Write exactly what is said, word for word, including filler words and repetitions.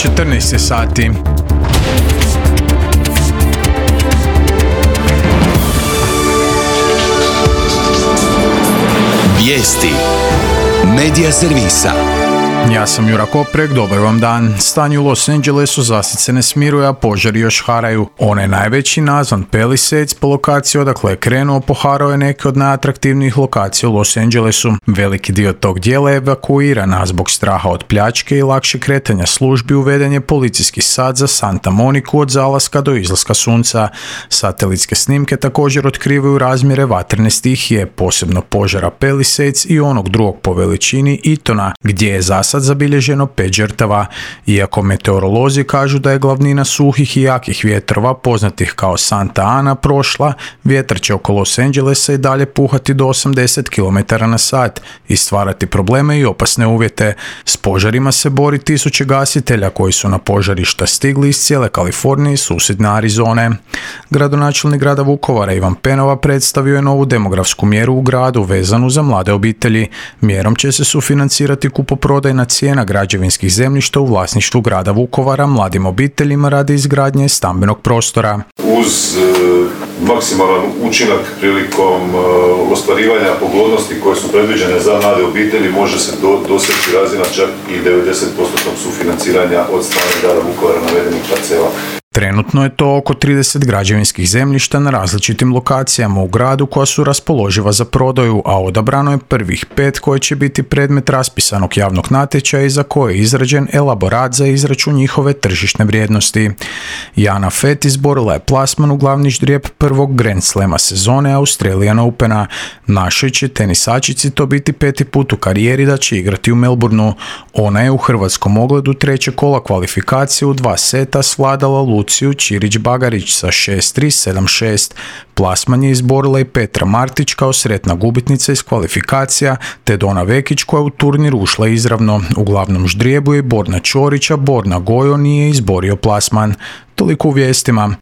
četrnaest je sati. Vijesti Medija servisa. Ja sam Jura Koprek, dobar vam dan. Stanje u Los Angelesu zasit se ne smiruje, a požari još haraju. Onaj najveći, nazvan Palisades, po lokaciji odakle je krenuo, poharao je neke od najatraktivnijih lokacija u Los Angelesu. Veliki dio tog dijela je evakuiran, a zbog straha od pljačke i lakše kretanja službi uveden je policijski sat za Santa Moniku od zalaska do izlaska sunca. Satelitske snimke također otkrivaju razmjere vatrene stihije, posebno požara Palisades i onog drugog po veličini Etona, gdje je za sad zabilježeno pet žrtava. Iako meteorolozi kažu da je glavnina suhih i jakih vjetrova, poznatih kao Santa Ana, prošla, vjetar će oko Los Angelesa i dalje puhati do osamdeset kilometara na sat i stvarati probleme i opasne uvjete. S požarima se bori tisuće gasitelja koji su na požarišta stigli iz cijele Kalifornije i susjedne Arizone. Gradonačelnik grada Vukovara Ivan Penova predstavio je novu demografsku mjeru u gradu vezanu za mlade obitelji. Mjerom će se sufinancirati kupoprodajna cijena građevinskih zemljišta u vlasništvu grada Vukovara mladim obiteljima radi izgradnje stambenog prostora. Uz e, maksimalan učinak prilikom e, ostvarivanja pogodnosti koje su predviđene za mlade obitelji može se do, doseći razina čak i devedeset posto sufinanciranja od strane grada Vukovara navedenih parcela. Trenutno je to oko trideset građevinskih zemljišta na različitim lokacijama u gradu koja su raspoloživa za prodaju, a odabrano je prvih pet koje će biti predmet raspisanog javnog natječaja i za koje je izrađen elaborat za izračun njihove tržišne vrijednosti. Jana Fett izborila je plasman u glavni ždrijeb prvog Grand Slema sezone Australian Opena. Našoj će tenisačici to biti peti put u karijeri da će igrati u Melbourneu. Ona je u hrvatskom ogledu treće kola kvalifikacije u dva seta svladala Luciju Čirić-Bagarić sa šest tri sedam šest. Plasman je izborila i Petra Martić kao sretna gubitnica iz kvalifikacija, te Dona Vekić koja u turnir ušla izravno. U glavnom ždrijebu je Borna Ćorić, a Borna Gojo nije izborio plasman. Toliko u vijestima.